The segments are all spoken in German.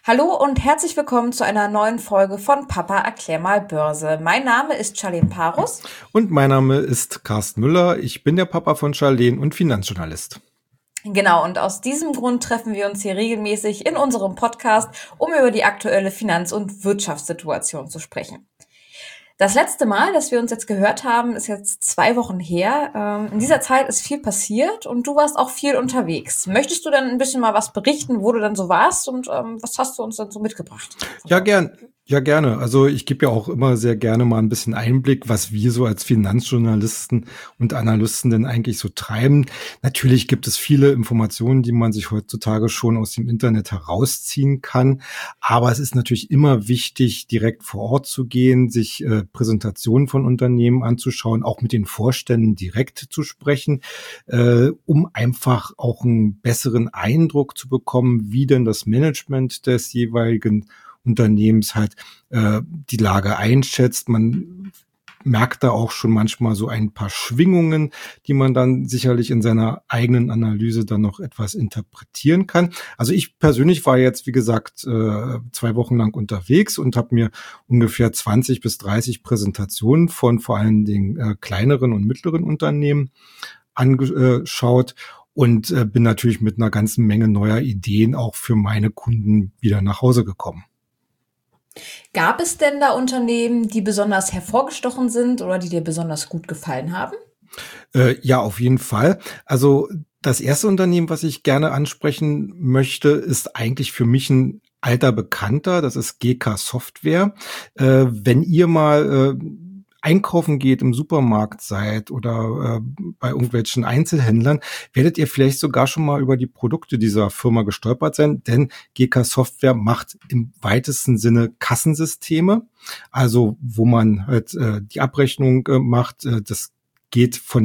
Hallo und herzlich willkommen zu einer neuen Folge von Papa erklär mal Börse. Mein Name ist Charlene Parus. Und mein Name ist Carsten Müller. Ich bin der Papa von Charlene und Finanzjournalist. Genau, und aus diesem Grund treffen wir uns hier regelmäßig in unserem Podcast, um über die aktuelle Finanz- und Wirtschaftssituation zu sprechen. Das letzte Mal, dass wir uns jetzt gehört haben, ist jetzt 2 Wochen her. In dieser Zeit ist viel passiert und du warst auch viel unterwegs. Möchtest du dann ein bisschen mal was berichten, wo du dann so warst und was hast du uns dann so mitgebracht? Ja, gerne. Also ich gebe ja auch immer sehr gerne mal ein bisschen Einblick, was wir so als Finanzjournalisten und Analysten denn eigentlich so treiben. Natürlich gibt es viele Informationen, die man sich heutzutage schon aus dem Internet herausziehen kann. Aber es ist natürlich immer wichtig, direkt vor Ort zu gehen, sich Präsentationen von Unternehmen anzuschauen, auch mit den Vorständen direkt zu sprechen, um einfach auch einen besseren Eindruck zu bekommen, wie denn das Management des jeweiligen Unternehmens halt die Lage einschätzt. Man merkt da auch schon manchmal so ein paar Schwingungen, die man dann sicherlich in seiner eigenen Analyse dann noch etwas interpretieren kann. Also ich persönlich war jetzt, wie gesagt, 2 Wochen lang unterwegs und habe mir ungefähr 20 bis 30 Präsentationen von vor allen Dingen kleineren und mittleren Unternehmen angeschaut und bin natürlich mit einer ganzen Menge neuer Ideen auch für meine Kunden wieder nach Hause gekommen. Gab es denn da Unternehmen, die besonders hervorgestochen sind oder die dir besonders gut gefallen haben? Ja, auf jeden Fall. Also das erste Unternehmen, was ich gerne ansprechen möchte, ist eigentlich für mich ein alter Bekannter. Das ist GK Software. Wenn ihr mal einkaufen geht, im Supermarkt seid oder bei irgendwelchen Einzelhändlern, werdet ihr vielleicht sogar schon mal über die Produkte dieser Firma gestolpert sein, denn GK Software macht im weitesten Sinne Kassensysteme, also wo man halt die Abrechnung macht, das geht von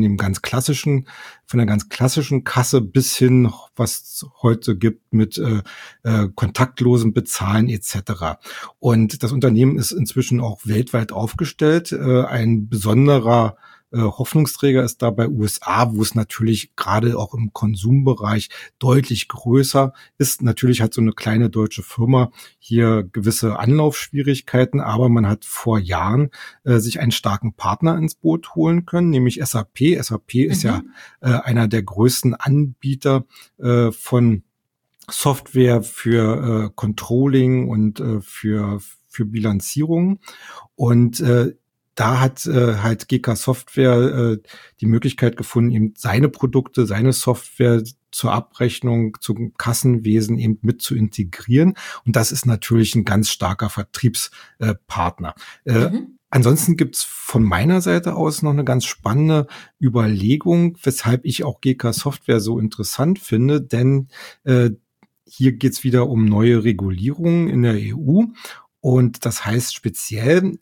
der ganz klassischen Kasse bis hin, was es heute gibt mit kontaktlosem Bezahlen etc. Und das Unternehmen ist inzwischen auch weltweit aufgestellt. Ein besonderer Hoffnungsträger ist dabei USA, wo es natürlich gerade auch im Konsumbereich deutlich größer ist. Natürlich hat so eine kleine deutsche Firma hier gewisse Anlaufschwierigkeiten, aber man hat vor Jahren sich einen starken Partner ins Boot holen können, nämlich SAP. SAP ist ja einer der größten Anbieter von Software für Controlling und für Bilanzierung. Und da hat halt GK Software die Möglichkeit gefunden, eben seine Produkte, seine Software zur Abrechnung, zum Kassenwesen eben mit zu integrieren. Und das ist natürlich ein ganz starker Vertriebspartner. Ansonsten gibt's von meiner Seite aus noch eine ganz spannende Überlegung, weshalb ich auch GK Software so interessant finde, denn hier geht's wieder um neue Regulierungen in der EU. Und das heißt speziell,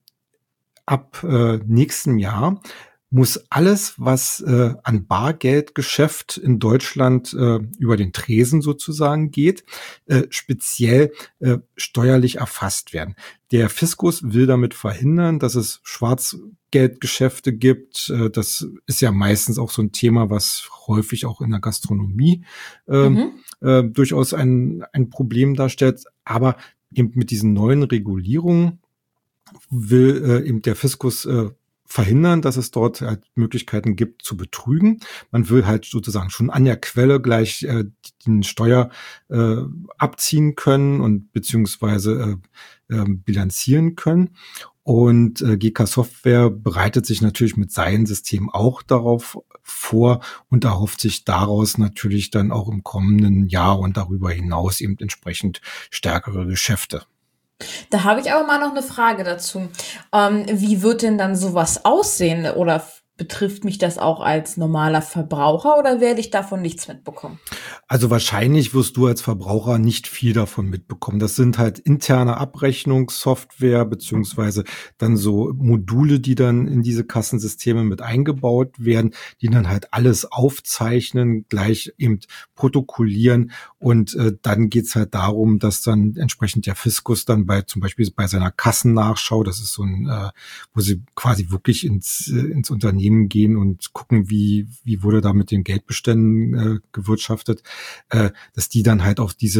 ab nächstem Jahr muss alles, was an Bargeldgeschäft in Deutschland über den Tresen sozusagen geht, speziell steuerlich erfasst werden. Der Fiskus will damit verhindern, dass es Schwarzgeldgeschäfte gibt. Das ist ja meistens auch so ein Thema, was häufig auch in der Gastronomie durchaus ein Problem darstellt. Aber eben mit diesen neuen Regulierungen will eben der Fiskus verhindern, dass es dort halt Möglichkeiten gibt zu betrügen. Man will halt sozusagen schon an der Quelle gleich den Steuer abziehen können und beziehungsweise bilanzieren können. Und GK Software bereitet sich natürlich mit seinem System auch darauf vor und erhofft sich daraus natürlich dann auch im kommenden Jahr und darüber hinaus eben entsprechend stärkere Geschäfte. Da habe ich aber mal noch eine Frage dazu. Wie wird denn dann sowas aussehen? Oder betrifft mich das auch als normaler Verbraucher oder werde ich davon nichts mitbekommen? Also wahrscheinlich wirst du als Verbraucher nicht viel davon mitbekommen. Das sind halt interne Abrechnungssoftware beziehungsweise dann so Module, die dann in diese Kassensysteme mit eingebaut werden, die dann halt alles aufzeichnen, gleich eben protokollieren und dann geht's halt darum, dass dann entsprechend der Fiskus dann zum Beispiel bei seiner Kassennachschau, das ist so ein, wo sie quasi wirklich ins Unternehmen gehen und gucken, wie wurde da mit den Geldbeständen gewirtschaftet, dass die dann halt auf diese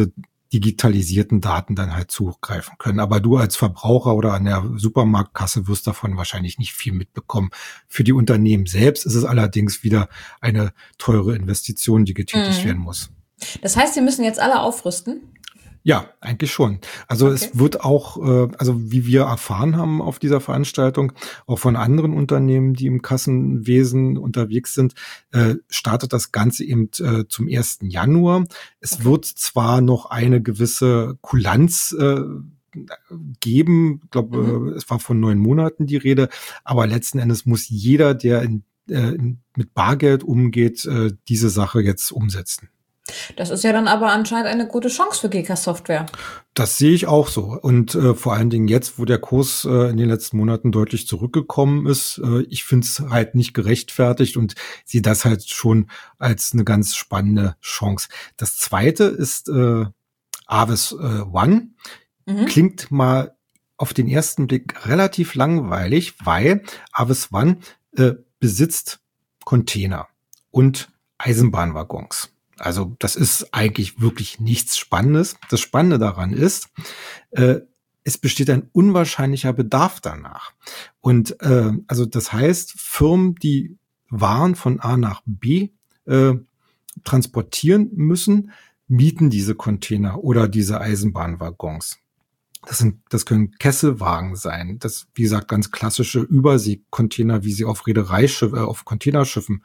digitalisierten Daten dann halt zugreifen können. Aber du als Verbraucher oder an der Supermarktkasse wirst davon wahrscheinlich nicht viel mitbekommen. Für die Unternehmen selbst ist es allerdings wieder eine teure Investition, die getätigt werden muss. Das heißt, wir müssen jetzt alle aufrüsten? Ja, eigentlich schon. Also Okay. es wird auch, also wie wir erfahren haben auf dieser Veranstaltung, auch von anderen Unternehmen, die im Kassenwesen unterwegs sind, startet das Ganze eben zum 1. Januar. Es wird zwar noch eine gewisse Kulanz geben, ich glaube, es war von 9 Monaten die Rede, aber letzten Endes muss jeder, der mit Bargeld umgeht, diese Sache jetzt umsetzen. Das ist ja dann aber anscheinend eine gute Chance für GK Software. Das sehe ich auch so. Und vor allen Dingen jetzt, wo der Kurs in den letzten Monaten deutlich zurückgekommen ist, ich finde es halt nicht gerechtfertigt und sehe das halt schon als eine ganz spannende Chance. Das Zweite ist Avis One. Klingt mal auf den ersten Blick relativ langweilig, weil Avis One besitzt Container und Eisenbahnwaggons. Also das ist eigentlich wirklich nichts Spannendes. Das Spannende daran ist, es besteht ein unwahrscheinlicher Bedarf danach. Und also das heißt, Firmen, die Waren von A nach B transportieren müssen, mieten diese Container oder diese Eisenbahnwaggons. Das können Kesselwagen sein. Das, wie gesagt, ganz klassische Überseekontainer, wie sie auf Reedereischiffen, auf Containerschiffen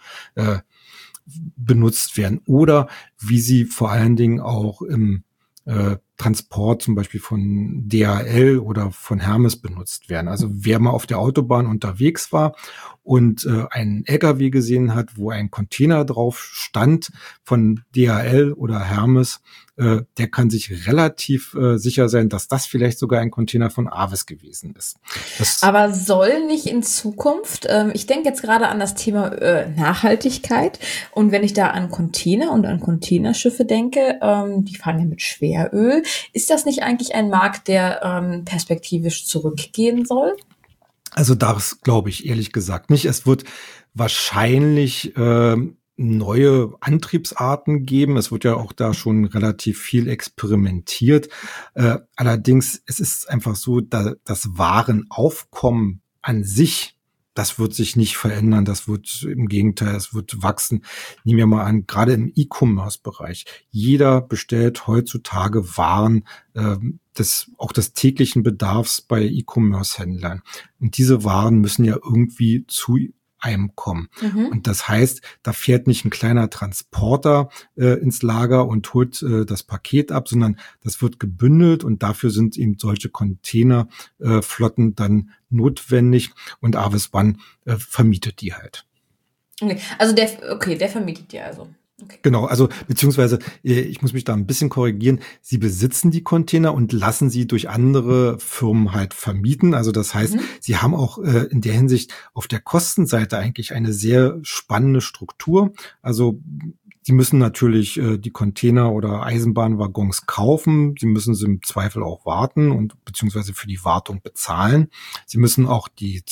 benutzt werden oder wie sie vor allen Dingen auch im Transport zum Beispiel von DHL oder von Hermes benutzt werden. Also wer mal auf der Autobahn unterwegs war und einen LKW gesehen hat, wo ein Container drauf stand von DHL oder Hermes, der kann sich relativ sicher sein, dass das vielleicht sogar ein Container von Avis gewesen ist. Aber soll nicht in Zukunft, ich denke jetzt gerade an das Thema Nachhaltigkeit, und wenn ich da an Container und an Containerschiffe denke, die fahren ja mit Schweröl, ist das nicht eigentlich ein Markt, der perspektivisch zurückgehen soll? Also das glaube ich ehrlich gesagt nicht. Es wird wahrscheinlich neue Antriebsarten geben. Es wird ja auch da schon relativ viel experimentiert. Allerdings, es ist einfach so, das Warenaufkommen an sich, das wird sich nicht verändern. Das wird im Gegenteil, es wird wachsen. Nehmen wir mal an, gerade im E-Commerce-Bereich. Jeder bestellt heutzutage Waren auch des täglichen Bedarfs bei E-Commerce-Händlern. Und diese Waren müssen ja irgendwie zu einem kommen. Und das heißt, da fährt nicht ein kleiner Transporter ins Lager und holt das Paket ab, sondern das wird gebündelt und dafür sind eben solche Containerflotten dann notwendig und Avis One vermietet die halt. Okay. Also der vermietet die also. Okay. Genau, also beziehungsweise, ich muss mich da ein bisschen korrigieren, sie besitzen die Container und lassen sie durch andere Firmen halt vermieten. Also das heißt, sie haben auch in der Hinsicht auf der Kostenseite eigentlich eine sehr spannende Struktur. Also sie müssen natürlich die Container oder Eisenbahnwaggons kaufen. Sie müssen sie im Zweifel auch warten und beziehungsweise für die Wartung bezahlen. Sie müssen auch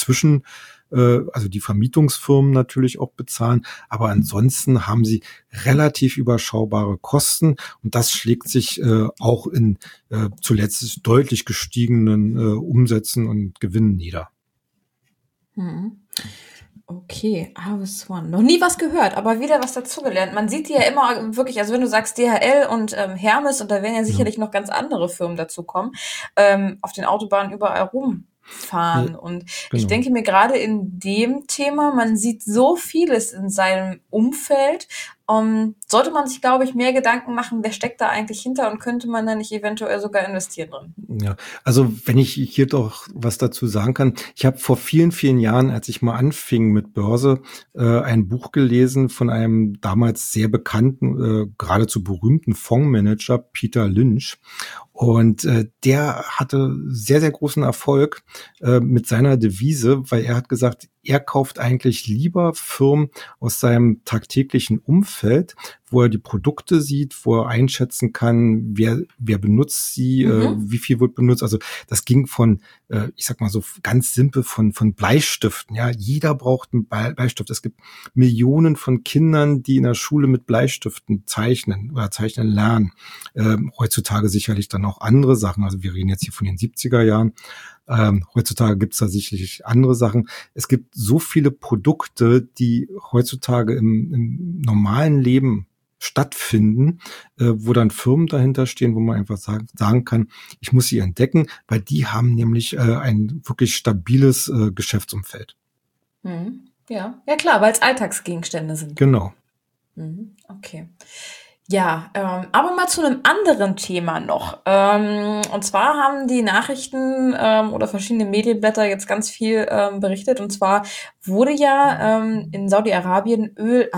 also die Vermietungsfirmen natürlich auch bezahlen. Aber ansonsten haben sie relativ überschaubare Kosten und das schlägt sich auch in zuletzt deutlich gestiegenen Umsätzen und Gewinnen nieder. Okay, Avis One. Noch nie was gehört, aber wieder was dazugelernt. Man sieht die ja immer wirklich, also wenn du sagst DHL und Hermes, und da werden ja sicherlich noch ganz andere Firmen dazukommen, auf den Autobahnen überall rumfahren. Und ich denke mir gerade in dem Thema, man sieht so vieles in seinem Umfeld, sollte man sich, glaube ich, mehr Gedanken machen, wer steckt da eigentlich hinter und könnte man da nicht eventuell sogar investieren drin? Ja, also wenn ich hier doch was dazu sagen kann, ich habe vor vielen, vielen Jahren, als ich mal anfing mit Börse, ein Buch gelesen von einem damals sehr bekannten, geradezu berühmten Fondsmanager, Peter Lynch. Und der hatte sehr, sehr großen Erfolg mit seiner Devise, weil er hat gesagt, er kauft eigentlich lieber Firmen aus seinem tagtäglichen Umfeld, wo er die Produkte sieht, wo er einschätzen kann, wer benutzt sie, wie viel wird benutzt. Also das ging von, ich sag mal so ganz simpel von Bleistiften. Ja, jeder braucht einen Bleistift. Es gibt Millionen von Kindern, die in der Schule mit Bleistiften zeichnen oder zeichnen lernen. Heutzutage sicherlich dann auch andere Sachen. Also wir reden jetzt hier von den 70er Jahren. Heutzutage gibt es da sicherlich andere Sachen. Es gibt so viele Produkte, die heutzutage im normalen Leben stattfinden, wo dann Firmen dahinter stehen, wo man einfach sagen kann, ich muss sie entdecken, weil die haben nämlich ein wirklich stabiles Geschäftsumfeld. Ja, ja klar, weil es Alltagsgegenstände sind. Genau. Okay. Ja, aber mal zu einem anderen Thema noch. Und zwar haben die Nachrichten oder verschiedene Medienblätter jetzt ganz viel berichtet. Und zwar wurde ja in Saudi-Arabien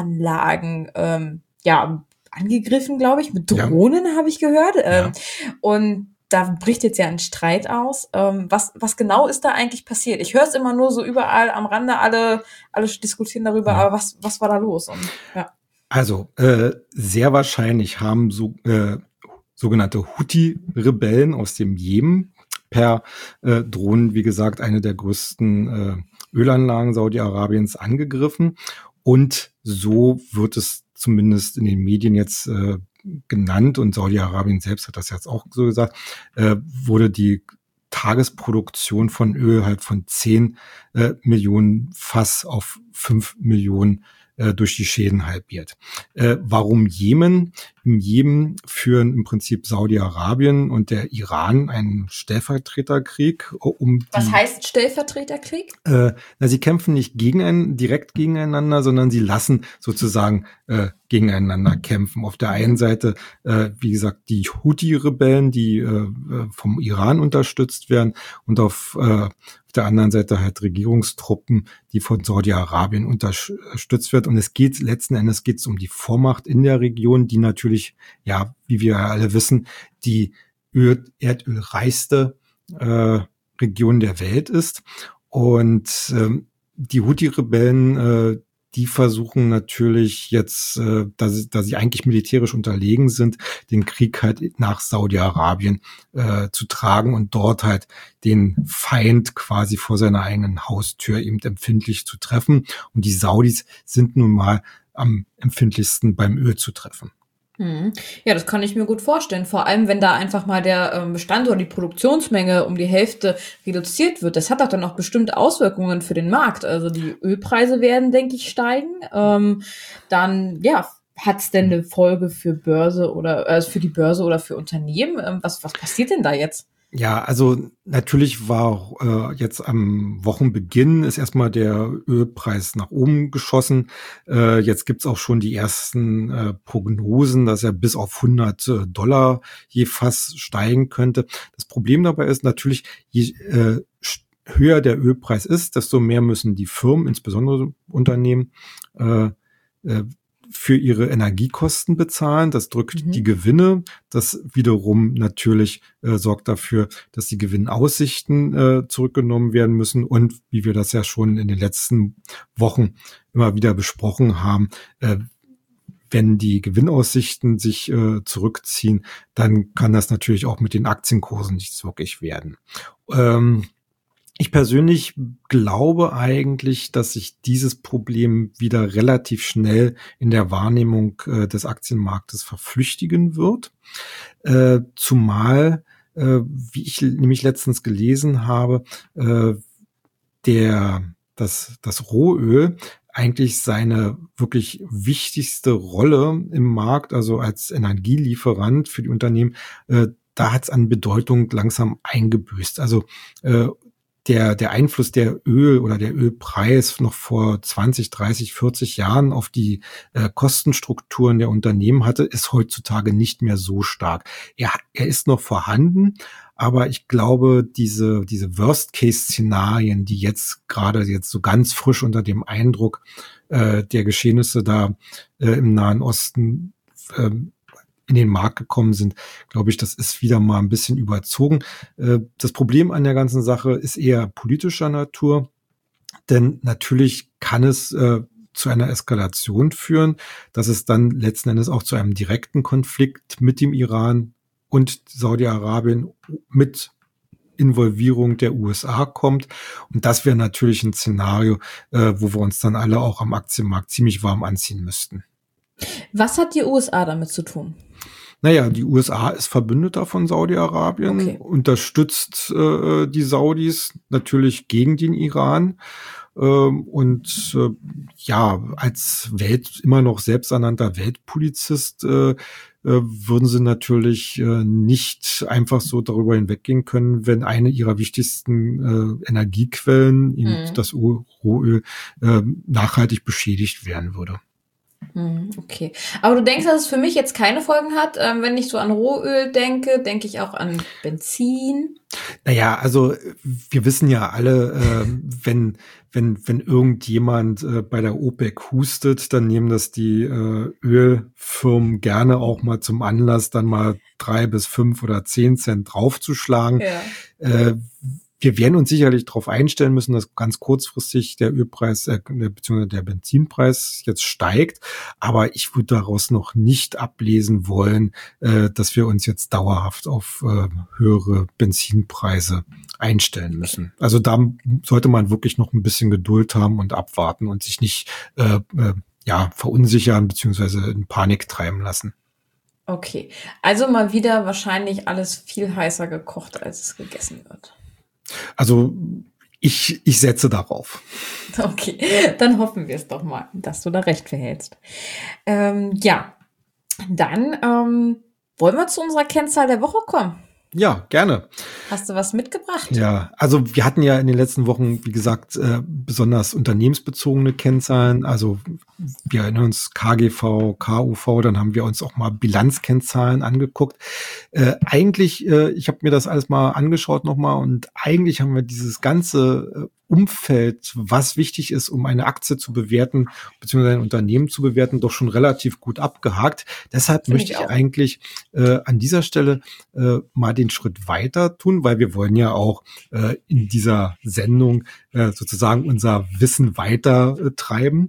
Ölanlagen angegriffen, glaube ich, mit Drohnen, habe ich gehört. Und da bricht jetzt ja ein Streit aus. Was genau ist da eigentlich passiert? Ich höre es immer nur so überall am Rande, alle diskutieren darüber, aber was war da los? Und, Also sehr wahrscheinlich haben sogenannte Houthi-Rebellen aus dem Jemen per Drohnen, wie gesagt, eine der größten Ölanlagen Saudi-Arabiens angegriffen. Und so wird es zumindest in den Medien jetzt genannt, und Saudi-Arabien selbst hat das jetzt auch so gesagt, wurde die Tagesproduktion von Öl halt von 10 Millionen Fass auf 5 Millionen durch die Schäden halbiert. Warum Jemen? Im Jemen führen im Prinzip Saudi-Arabien und der Iran einen Stellvertreterkrieg. Was heißt Stellvertreterkrieg? Sie kämpfen nicht direkt gegeneinander, sondern sie lassen sozusagen gegeneinander kämpfen. Auf der einen Seite, wie gesagt, die Houthi-Rebellen, die vom Iran unterstützt werden, und auf der anderen Seite halt Regierungstruppen, die von Saudi-Arabien unterstützt wird. Und letzten Endes um die Vormacht in der Region, die natürlich, ja, wie wir alle wissen, die erdölreichste Region der Welt ist. Und die Houthi-Rebellen, die versuchen natürlich jetzt, da sie eigentlich militärisch unterlegen sind, den Krieg halt nach Saudi-Arabien zu tragen und dort halt den Feind quasi vor seiner eigenen Haustür eben empfindlich zu treffen. Und die Saudis sind nun mal am empfindlichsten beim Öl zu treffen. Ja, das kann ich mir gut vorstellen. Vor allem, wenn da einfach mal der Bestand oder die Produktionsmenge um die Hälfte reduziert wird. Das hat doch dann auch bestimmt Auswirkungen für den Markt. Also die Ölpreise werden, denke ich, steigen. Dann, ja, hat es denn eine Folge für Börse oder für die Börse oder für Unternehmen? Was passiert denn da jetzt? Ja, also natürlich war jetzt am Wochenbeginn ist erstmal der Ölpreis nach oben geschossen. Jetzt gibt's auch schon die ersten Prognosen, dass er bis auf $100 je Fass steigen könnte. Das Problem dabei ist natürlich, je höher der Ölpreis ist, desto mehr müssen die Firmen, insbesondere Unternehmen, für ihre Energiekosten bezahlen. Das drückt die Gewinne. Das wiederum natürlich sorgt dafür, dass die Gewinnaussichten zurückgenommen werden müssen. Und wie wir das ja schon in den letzten Wochen immer wieder besprochen haben, wenn die Gewinnaussichten sich zurückziehen, dann kann das natürlich auch mit den Aktienkursen nichts wirklich werden. Ich persönlich glaube eigentlich, dass sich dieses Problem wieder relativ schnell in der Wahrnehmung des Aktienmarktes verflüchtigen wird. Zumal, wie ich nämlich letztens gelesen habe, das Rohöl eigentlich seine wirklich wichtigste Rolle im Markt, also als Energielieferant für die Unternehmen, da hat es an Bedeutung langsam eingebüßt. Also der Einfluss der Ölpreis noch vor 20, 30, 40 Jahren auf die Kostenstrukturen der Unternehmen hatte, ist heutzutage nicht mehr so stark. Er ist noch vorhanden, aber ich glaube, diese Worst-Case-Szenarien, die jetzt so ganz frisch unter dem Eindruck der Geschehnisse da im Nahen Osten in den Markt gekommen sind, glaube ich, das ist wieder mal ein bisschen überzogen. Das Problem an der ganzen Sache ist eher politischer Natur. Denn natürlich kann es zu einer Eskalation führen, dass es dann letzten Endes auch zu einem direkten Konflikt mit dem Iran und Saudi-Arabien mit Involvierung der USA kommt. Und das wäre natürlich ein Szenario, wo wir uns dann alle auch am Aktienmarkt ziemlich warm anziehen müssten. Was hat die USA damit zu tun? Naja, die USA ist Verbündeter von Saudi-Arabien, unterstützt die Saudis natürlich gegen den Iran. Als immer noch selbsternannter Weltpolizist würden sie natürlich nicht einfach so darüber hinweggehen können, wenn eine ihrer wichtigsten Energiequellen, eben das Rohöl, nachhaltig beschädigt werden würde. Okay. Aber du denkst, dass es für mich jetzt keine Folgen hat? Wenn ich so an Rohöl denke, denke ich auch an Benzin. Naja, also wir wissen ja alle, wenn irgendjemand bei der OPEC hustet, dann nehmen das die Ölfirmen gerne auch mal zum Anlass, dann mal 3 bis 5 oder 10 Cent draufzuschlagen. Ja. Wir werden uns sicherlich darauf einstellen müssen, dass ganz kurzfristig der Ölpreis bzw. der Benzinpreis jetzt steigt. Aber ich würde daraus noch nicht ablesen wollen, dass wir uns jetzt dauerhaft auf höhere Benzinpreise einstellen müssen. Also da sollte man wirklich noch ein bisschen Geduld haben und abwarten und sich nicht verunsichern bzw. in Panik treiben lassen. Okay, also mal wieder wahrscheinlich alles viel heißer gekocht, als es gegessen wird. Also ich setze darauf. Okay, dann hoffen wir es doch mal, dass du da recht behältst. Dann wollen wir zu unserer Kennzahl der Woche kommen. Ja, gerne. Hast du was mitgebracht? Ja, also wir hatten ja in den letzten Wochen, wie gesagt, besonders unternehmensbezogene Kennzahlen. Also wir erinnern uns KGV, KUV, dann haben wir uns auch mal Bilanzkennzahlen angeguckt. Ich habe mir das alles mal angeschaut nochmal und eigentlich haben wir dieses ganze Umfeld, was wichtig ist, um eine Aktie zu bewerten, beziehungsweise ein Unternehmen zu bewerten, doch schon relativ gut abgehakt. Deshalb möchte ich eigentlich an dieser Stelle mal den Schritt weiter tun, weil wir wollen ja auch in dieser Sendung sozusagen unser Wissen weiter treiben.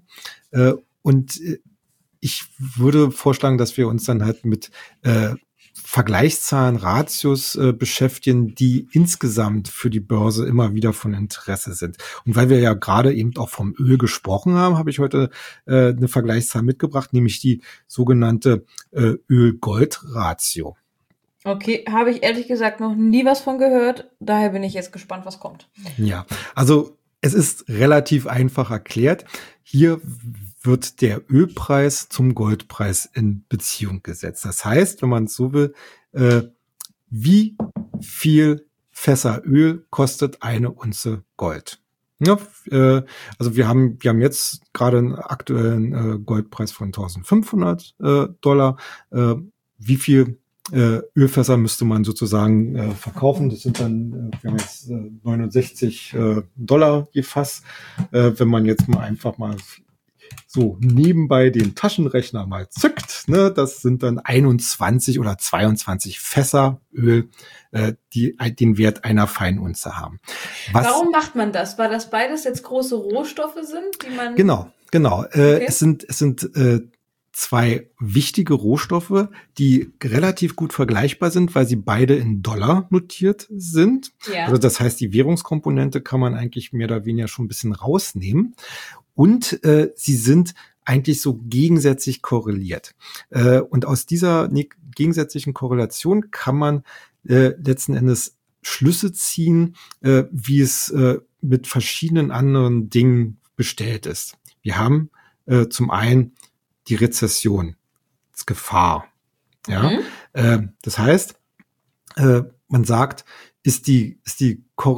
Ich würde vorschlagen, dass wir uns dann halt mit Vergleichszahlen, Ratios beschäftigen, die insgesamt für die Börse immer wieder von Interesse sind. Und weil wir ja gerade eben auch vom Öl gesprochen haben, habe ich heute eine Vergleichszahl mitgebracht, nämlich die sogenannte Öl-Gold-Ratio. Okay, habe ich ehrlich gesagt noch nie was von gehört. Daher bin ich jetzt gespannt, was kommt. Ja, also es ist relativ einfach erklärt. Hier wird der Ölpreis zum Goldpreis in Beziehung gesetzt. Das heißt, wenn man es so will, wie viel Fässer Öl kostet eine Unze Gold? Ja, also wir haben jetzt gerade einen aktuellen Goldpreis von $1.500. Wie viel Ölfässer müsste man sozusagen verkaufen? Das sind dann, wir haben jetzt $69 je Fass. Wenn man jetzt mal einfach mal so nebenbei den Taschenrechner mal zückt, ne, das sind dann 21 oder 22 Fässer Öl, die den Wert einer Feinunze haben. Warum macht man das? Weil das beides jetzt große Rohstoffe sind, die man... Genau. Okay. Es sind zwei wichtige Rohstoffe, die relativ gut vergleichbar sind, weil sie beide in Dollar notiert sind. Ja. Also das heißt, die Währungskomponente kann man eigentlich mehr oder weniger schon ein bisschen rausnehmen. Und sie sind eigentlich so gegensätzlich korreliert. Und aus dieser gegensätzlichen Korrelation kann man letzten Endes Schlüsse ziehen, wie es mit verschiedenen anderen Dingen bestellt ist. Wir haben zum einen die Rezession, das Gefahr. Ja, das heißt, man sagt, ist diese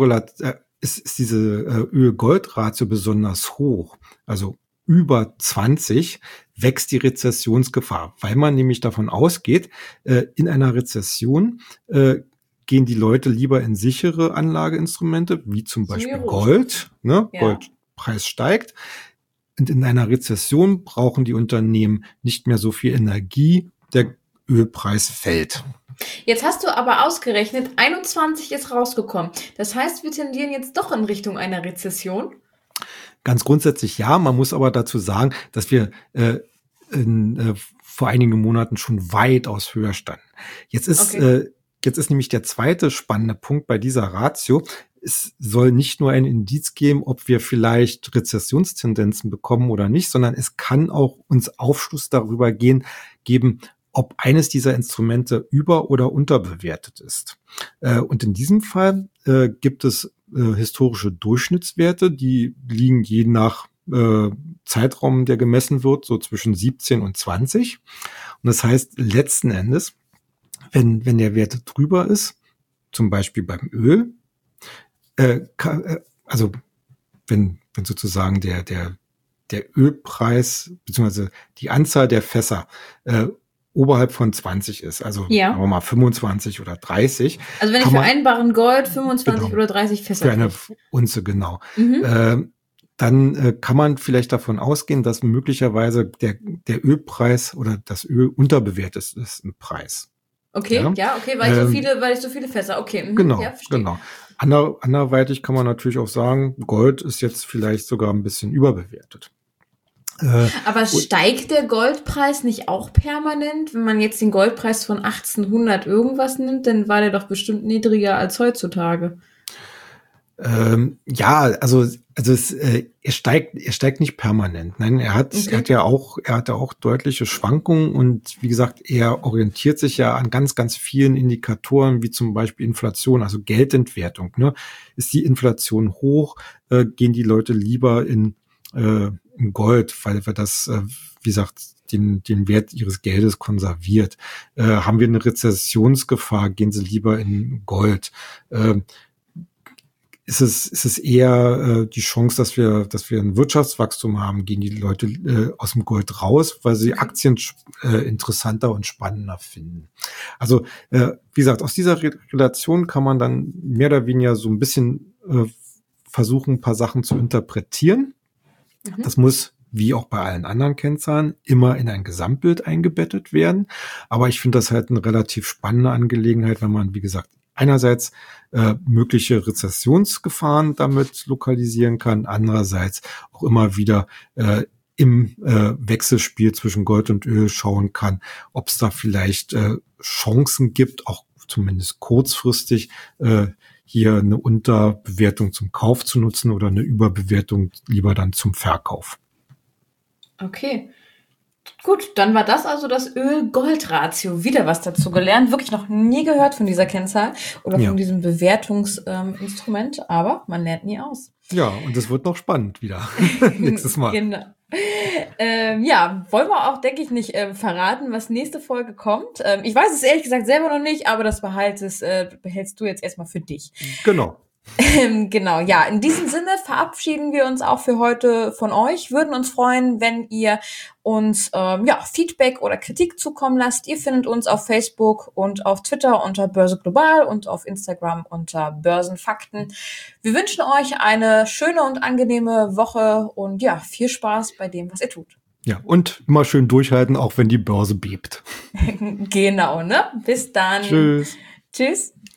Öl-Gold-Ratio besonders hoch, also über 20, wächst die Rezessionsgefahr, weil man nämlich davon ausgeht, in einer Rezession gehen die Leute lieber in sichere Anlageinstrumente, wie zum Beispiel Gold. Ne? Ja. Goldpreis steigt. Und in einer Rezession brauchen die Unternehmen nicht mehr so viel Energie. Der Ölpreis fällt. Jetzt hast du aber ausgerechnet, 21 ist rausgekommen. Das heißt, wir tendieren jetzt doch in Richtung einer Rezession? Ganz grundsätzlich ja, man muss aber dazu sagen, dass wir vor einigen Monaten schon weitaus höher standen. Jetzt ist nämlich der zweite spannende Punkt bei dieser Ratio. Es soll nicht nur ein Indiz geben, ob wir vielleicht Rezessionstendenzen bekommen oder nicht, sondern es kann auch uns Aufschluss darüber geben, ob eines dieser Instrumente über- oder unterbewertet ist. Und in diesem Fall gibt es historische Durchschnittswerte, die liegen je nach Zeitraum, der gemessen wird, so zwischen 17 und 20. Und das heißt letzten Endes, wenn der Wert drüber ist, zum Beispiel beim Öl, also wenn sozusagen der Ölpreis beziehungsweise die Anzahl der Fässer oberhalb von 20 ist, also sagen wir mal 25 oder 30. Also wenn ich für einen Barren Gold 25 oder 30 Fässer für eine Unze, genau. Dann kann man vielleicht davon ausgehen, dass möglicherweise der Ölpreis oder das Öl unterbewertet ist im Preis. Okay, okay, weil ich so viele Fässer, okay. Genau, genau. Anderweitig kann man natürlich auch sagen, Gold ist jetzt vielleicht sogar ein bisschen überbewertet. Aber steigt der Goldpreis nicht auch permanent? Wenn man jetzt den Goldpreis von 1800 irgendwas nimmt, dann war der doch bestimmt niedriger als heutzutage. Er steigt nicht permanent. Nein, er hat ja auch deutliche Schwankungen und wie gesagt, er orientiert sich ja an ganz, ganz vielen Indikatoren, wie zum Beispiel Inflation, also Geldentwertung. Ne? Ist die Inflation hoch, gehen die Leute lieber in Gold, weil das, wie gesagt, den Wert ihres Geldes konserviert. Haben wir eine Rezessionsgefahr, gehen sie lieber in Gold. Ist es eher die Chance, dass wir ein Wirtschaftswachstum haben, gehen die Leute aus dem Gold raus, weil sie Aktien interessanter und spannender finden. Also wie gesagt, aus dieser Relation kann man dann mehr oder weniger so ein bisschen versuchen, ein paar Sachen zu interpretieren. Das muss, wie auch bei allen anderen Kennzahlen, immer in ein Gesamtbild eingebettet werden. Aber ich finde das halt eine relativ spannende Angelegenheit, wenn man, wie gesagt, einerseits mögliche Rezessionsgefahren damit lokalisieren kann, andererseits auch immer wieder im Wechselspiel zwischen Gold und Öl schauen kann, ob es da vielleicht Chancen gibt, auch zumindest kurzfristig hier eine Unterbewertung zum Kauf zu nutzen oder eine Überbewertung lieber dann zum Verkauf. Okay. Gut, dann war das also das Öl-Gold-Ratio. Wieder was dazu gelernt. Wirklich noch nie gehört von dieser Kennzahl oder von diesem Bewertungsinstrument, aber man lernt nie aus. Ja, und es wird noch spannend wieder nächstes Mal. Genau. Wollen wir auch, denke ich, nicht verraten, was nächste Folge kommt. Ich weiß es ehrlich gesagt selber noch nicht, aber das behältst du jetzt erstmal für dich. Genau. Genau, ja. In diesem Sinne verabschieden wir uns auch für heute von euch. Würden uns freuen, wenn ihr uns Feedback oder Kritik zukommen lasst. Ihr findet uns auf Facebook und auf Twitter unter Börse Global und auf Instagram unter Börsenfakten. Wir wünschen euch eine schöne und angenehme Woche und ja, viel Spaß bei dem, was ihr tut. Ja, und immer schön durchhalten, auch wenn die Börse bebt. Genau, ne? Bis dann. Tschüss. Tschüss.